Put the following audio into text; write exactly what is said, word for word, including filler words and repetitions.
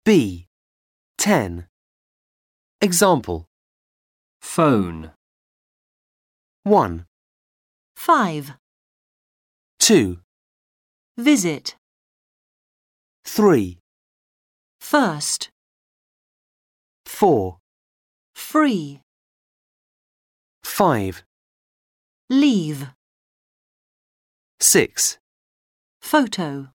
B. ten. Example. Phone. one, five. two, Visit. three, First. four, Free. five, Leave. six. Photo.